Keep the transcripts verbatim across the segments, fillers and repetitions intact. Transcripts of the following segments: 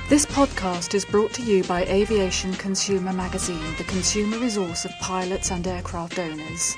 This podcast is brought to you by Aviation Consumer Magazine, the consumer resource of pilots and aircraft owners.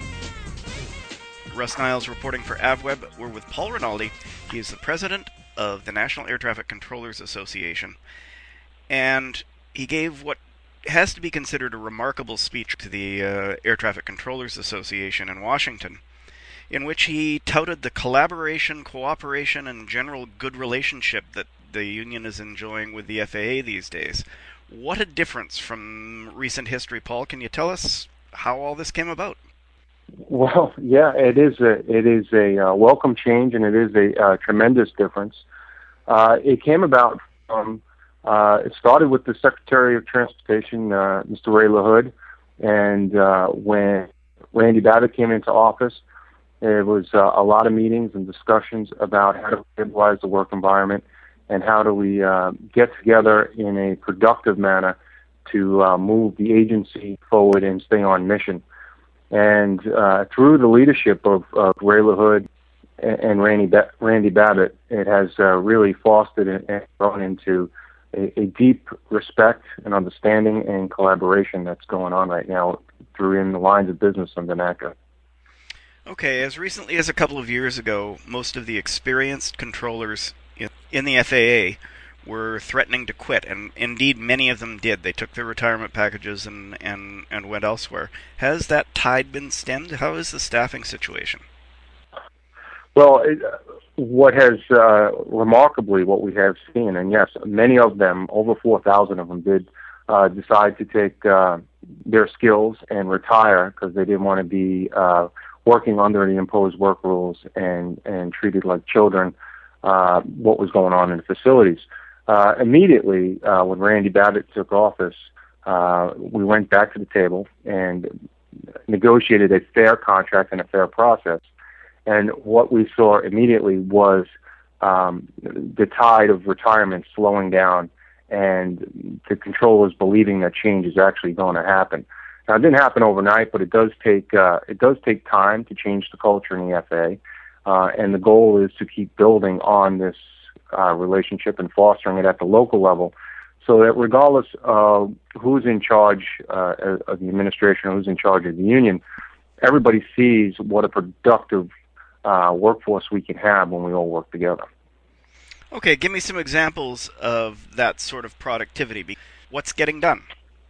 Russ Niles reporting for AvWeb. We're with Paul Rinaldi. He is the president of the National Air Traffic Controllers Association. And he gave what has to be considered a remarkable speech to the uh, Air Traffic Controllers Association in Washington, in which he touted the collaboration, cooperation, and general good relationship that the union is enjoying with the F A A these days. What a difference from recent history, Paul. Can you tell us how all this came about? Well, yeah, it is a it is a uh, welcome change, and it is a uh, tremendous difference. Uh, it came about from uh, it started with the Secretary of Transportation, uh, Mister Ray LaHood, and uh, when Randy Babbitt came into office, there was uh, a lot of meetings and discussions about how to stabilize the work environment and how do we uh, get together in a productive manner to uh, move the agency forward and stay on mission. And uh, through the leadership of, of Ray LaHood and, and Randy, ba- Randy Babbitt, it has uh, really fostered and grown into a, a deep respect and understanding and collaboration that's going on right now through in the lines of business under NACA. Okay, as recently as a couple of years ago, most of the experienced controllers in, in the F A A were threatening to quit, and indeed many of them did. They took their retirement packages and, and, and went elsewhere. Has that tide been stemmed? How is the staffing situation? Well, it, what has uh, remarkably what we have seen, and yes, many of them, over four thousand of them, did uh, decide to take uh, their skills and retire because they didn't want to be uh, working under the imposed work rules and, and treated like children, uh, what was going on in the facilities. Uh, immediately, uh, when Randy Babbitt took office, uh, we went back to the table and negotiated a fair contract and a fair process. And what we saw immediately was um, the tide of retirement slowing down and the controllers believing that change is actually going to happen. Now, it didn't happen overnight, but it does take uh, it does take time to change the culture in the F A A, uh, and the goal is to keep building on this uh, relationship and fostering it at the local level, so that regardless of who's in charge uh, of the administration or who's in charge of the union, everybody sees what a productive uh, workforce we can have when we all work together. Okay, give me some examples of that sort of productivity. What's getting done?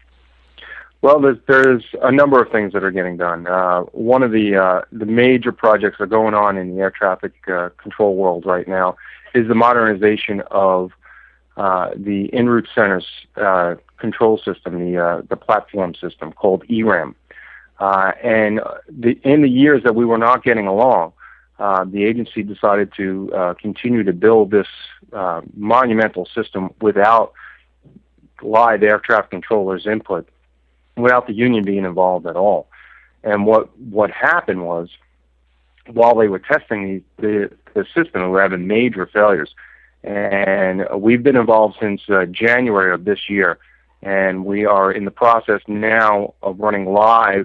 Well, there's, there's a number of things that are getting done. Uh, one of the uh, the major projects that are going on in the air traffic uh, control world right now is the modernization of uh, the en route centers uh, control system, the uh, the platform system called E RAM. Uh, and the, in the years that we were not getting along, uh, the agency decided to uh, continue to build this uh, monumental system without live air traffic controllers' input, without the union being involved at all. And what what happened was, while they were testing the, the system, we were having major failures. And we've been involved since uh, January of this year, and we are in the process now of running live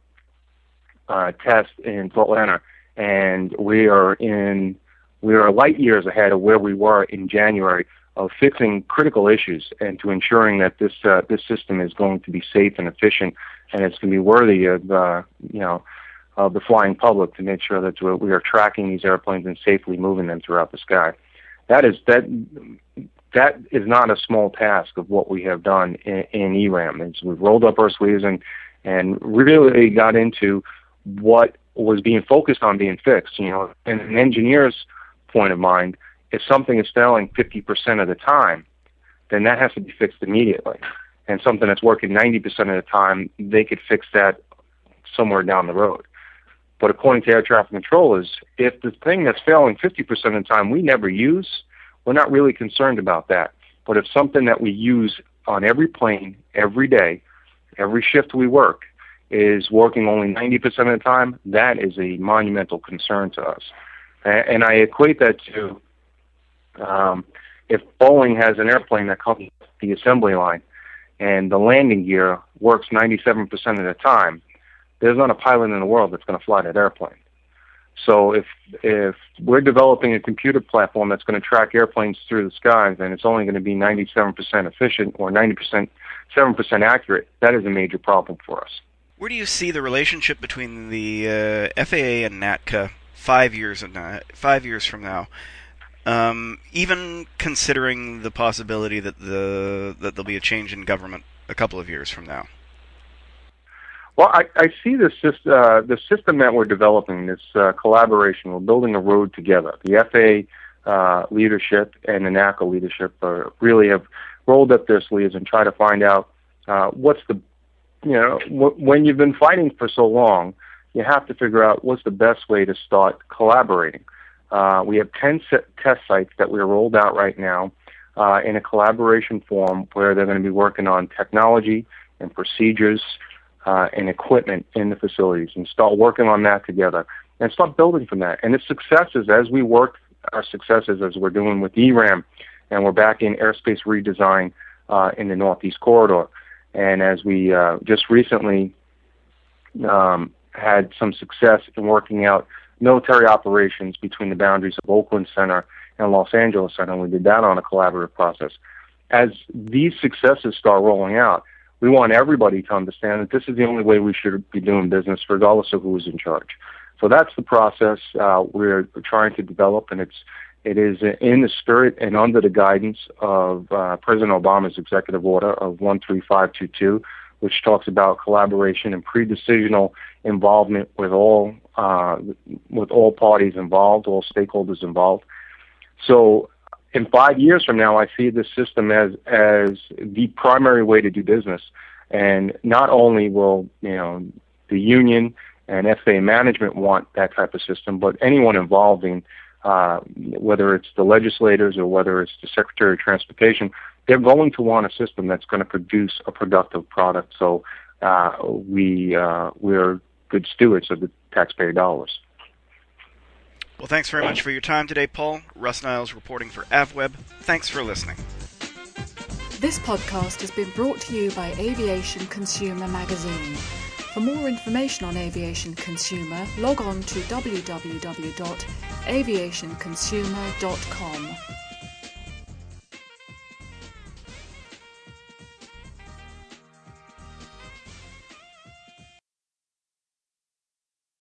uh, tests in Atlanta, and we are in we are light years ahead of where we were in January of fixing critical issues and to ensuring that this uh, this system is going to be safe and efficient, and it's going to be worthy of uh, you know of the flying public, to make sure that we are tracking these airplanes and safely moving them throughout the sky. That is that that is not a small task of what we have done in, in E RAM. It's, we've rolled up our sleeves and and really got into what was being focused on being fixed. You know, in an engineer's point of mind, if something is failing fifty percent of the time, then that has to be fixed immediately. And something that's working ninety percent of the time, they could fix that somewhere down the road. But according to air traffic controllers, if the thing that's failing fifty percent of the time we never use, we're not really concerned about that. But if something that we use on every plane, every day, every shift we work, is working only ninety percent of the time, that is a monumental concern to us. And I equate that to Um, if Boeing has an airplane that comes off the assembly line and the landing gear works ninety-seven percent of the time, there's not a pilot in the world that's going to fly that airplane. So if if we're developing a computer platform that's going to track airplanes through the skies and it's only going to be ninety-seven percent efficient or ninety percent, seven percent accurate, that is a major problem for us. Where do you see the relationship between the uh, F A A and NATCA five years and uh, five years from now? Um, even considering the possibility that the that there'll be a change in government a couple of years from now. Well, I, I see this uh, the system that we're developing, this uh, collaboration. We're building a road together. The F A A uh, leadership and the NACA leadership uh, really have rolled up their sleeves and try to find out uh, what's the, you know, w- when you've been fighting for so long, you have to figure out what's the best way to start collaborating. Uh, we have ten set test sites that we're rolled out right now uh, in a collaboration form where they're going to be working on technology and procedures uh, and equipment in the facilities and start working on that together and start building from that. And the successes as we work, our successes as we're doing with E RAM, and we're back in airspace redesign uh, in the Northeast Corridor. And as we uh, just recently um, had some success in working out military operations between the boundaries of Oakland Center and Los Angeles Center, and we did that on a collaborative process. As these successes start rolling out, we want everybody to understand that this is the only way we should be doing business, regardless of who is in charge. So that's the process uh, we're trying to develop, and it's it is in the spirit and under the guidance of uh, President Obama's executive order of one three five two two, which talks about collaboration and pre-decisional involvement with all uh, with all parties involved, all stakeholders involved. So in five years from now, I see this system as as the primary way to do business. And not only will, you know, the union and F A A management want that type of system, but anyone involved in, uh, whether it's the legislators or whether it's the Secretary of Transportation, they're going to want a system that's going to produce a productive product. So uh, we uh, we're good stewards of the taxpayer dollars. Well, thanks very much for your time today, Paul. Russ Niles reporting for AvWeb. Thanks for listening. This podcast has been brought to you by Aviation Consumer Magazine. For more information on Aviation Consumer, log on to w w w dot aviation consumer dot com.